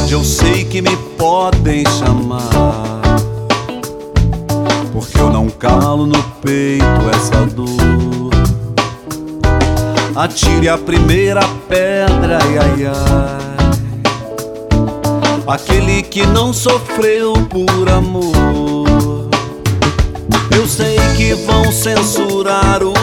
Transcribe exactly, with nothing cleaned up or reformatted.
verdade eu sei que me podem chamar, porque eu não calo no peito essa dor. Atire a primeira pedra, ai, ai, ai, aquele que não sofreu por amor. Eu sei que vão censurar o